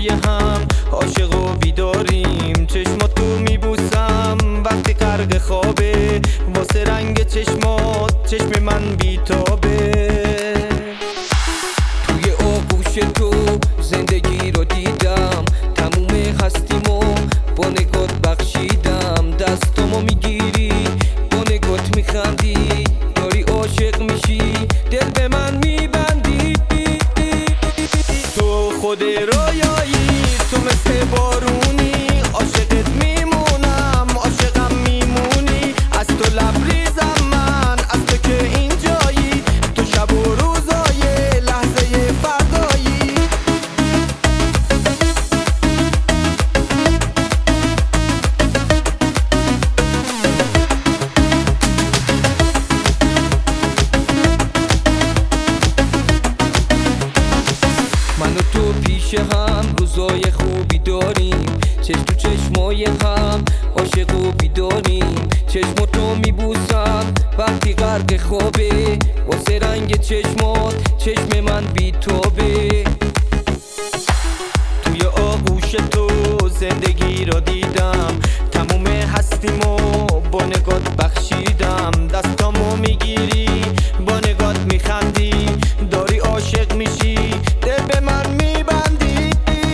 روی هم عاشق و بیداریم، چشماتو میبوسم وقتی غرق خوابه، واسه رنگ چشمات چشم من بیتابه. توی آغوش تو زندگی رو دیدم، تموم هستیمو با نگات بخشیدم. دستامو میگیری با نگات میخندی، داری عاشق میشی دل به من میبندی. تو خود رویایی، تو مثل بارونی، عاشقت میمونم عاشقم میمونی. از تو لبریزم من، از تو که اینجایی، تو شب و روزای لحظه فردایی. من و تو پیش هم روزای خوبی داریم، چشم تو چشمای هم عاشق و بیداریم. چشماتو میبوسم وقتی غرق خوابه، واسه رنگ چشمات چشم من بیتابه. توی آغوش تو زندگی را دیدم، تموم هستیمو با نگات بخشیدم. دستامو میگیری با نگات میخندی، داری عاشق میشی دل به من میبندی.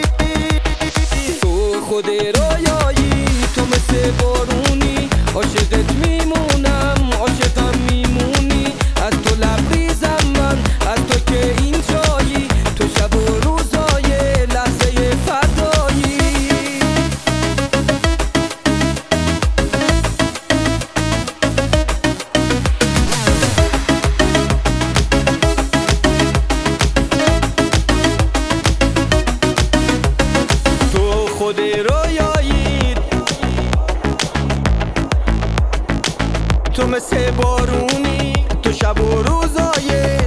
تو خود رویایی، تو مثل بارونی، عاشقت میمونم عاشقم میمونی. از تو لبریزم من، از تو که اینجایی، تو شب و روزای لحظه فردایی. تو خود رویایی، تو مثل بارونی، تو شب و روزای